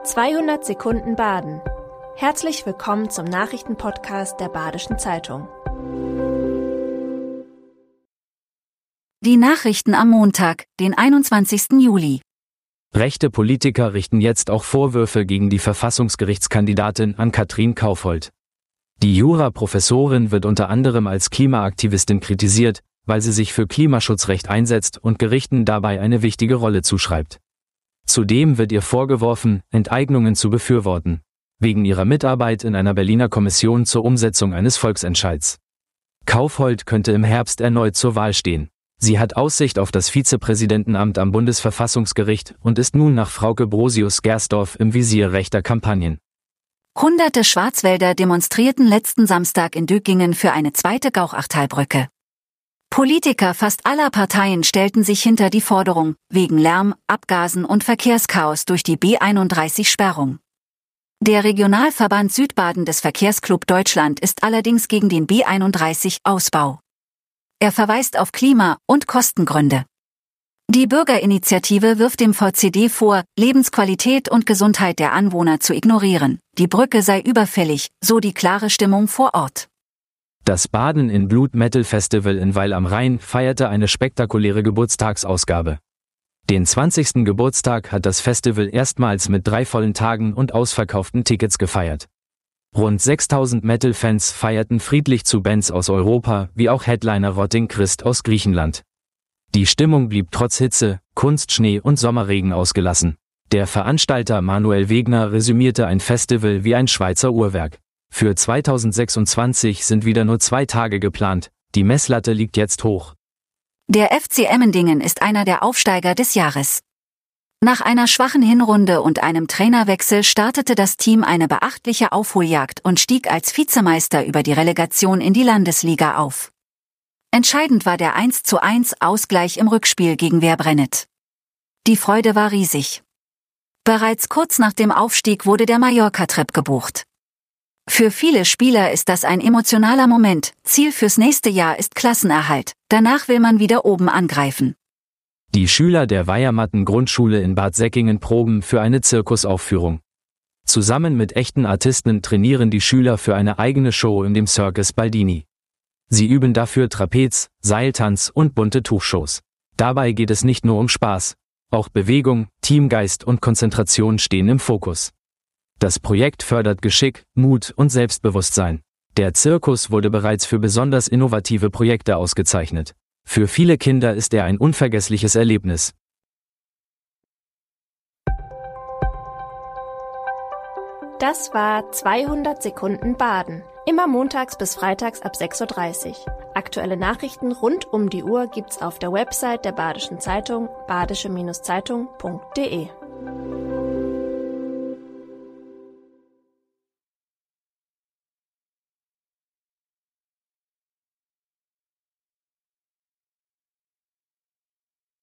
200 Sekunden Baden. Herzlich willkommen zum Nachrichtenpodcast der Badischen Zeitung. Die Nachrichten am Montag, den 21. Juli. Rechte Politiker richten jetzt auch Vorwürfe gegen die Verfassungsgerichtskandidatin Ann-Kathrin Kaufhold. Die Jura-Professorin wird unter anderem als Klimaaktivistin kritisiert, weil sie sich für Klimaschutzrecht einsetzt und Gerichten dabei eine wichtige Rolle zuschreibt. Zudem wird ihr vorgeworfen, Enteignungen zu befürworten, wegen ihrer Mitarbeit in einer Berliner Kommission zur Umsetzung eines Volksentscheids. Kaufhold könnte im Herbst erneut zur Wahl stehen. Sie hat Aussicht auf das Vizepräsidentenamt am Bundesverfassungsgericht und ist nun nach Frauke Brosius-Gersdorf im Visier rechter Kampagnen. Hunderte Schwarzwälder demonstrierten letzten Samstag in Döckingen für eine zweite Gauchachtalbrücke. Politiker fast aller Parteien stellten sich hinter die Forderung, wegen Lärm, Abgasen und Verkehrschaos durch die B31-Sperrung. Der Regionalverband Südbaden des Verkehrsclub Deutschland ist allerdings gegen den B31-Ausbau. Er verweist auf Klima- und Kostengründe. Die Bürgerinitiative wirft dem VCD vor, Lebensqualität und Gesundheit der Anwohner zu ignorieren. Die Brücke sei überfällig, so die klare Stimmung vor Ort. Das Baden in Blut Metal Festival in Weil am Rhein feierte eine spektakuläre Geburtstagsausgabe. Den 20. Geburtstag hat das Festival erstmals mit 3 vollen Tagen und ausverkauften Tickets gefeiert. Rund 6000 Metal-Fans feierten friedlich zu Bands aus Europa, wie auch Headliner Rotting Christ aus Griechenland. Die Stimmung blieb trotz Hitze, Kunstschnee und Sommerregen ausgelassen. Der Veranstalter Manuel Wegner resümierte ein Festival wie ein Schweizer Uhrwerk. Für 2026 sind wieder nur 2 Tage geplant. Die Messlatte liegt jetzt hoch. Der FC Emmendingen ist einer der Aufsteiger des Jahres. Nach einer schwachen Hinrunde und einem Trainerwechsel startete das Team eine beachtliche Aufholjagd und stieg als Vizemeister über die Relegation in die Landesliga auf. Entscheidend war der 1:1 Ausgleich im Rückspiel gegen Werbrennet. Die Freude war riesig. Bereits kurz nach dem Aufstieg wurde der Mallorca-Trip gebucht. Für viele Spieler ist das ein emotionaler Moment. Ziel fürs nächste Jahr ist Klassenerhalt. Danach will man wieder oben angreifen. Die Schüler der Weiermatten-Grundschule in Bad Säckingen proben für eine Zirkusaufführung. Zusammen mit echten Artisten trainieren die Schüler für eine eigene Show in dem Circus Baldini. Sie üben dafür Trapez, Seiltanz und bunte Tuchshows. Dabei geht es nicht nur um Spaß. Auch Bewegung, Teamgeist und Konzentration stehen im Fokus. Das Projekt fördert Geschick, Mut und Selbstbewusstsein. Der Zirkus wurde bereits für besonders innovative Projekte ausgezeichnet. Für viele Kinder ist er ein unvergessliches Erlebnis. Das war 200 Sekunden Baden. Immer montags bis freitags ab 6:30 Uhr. Aktuelle Nachrichten rund um die Uhr gibt's auf der Website der Badischen Zeitung, badische-zeitung.de.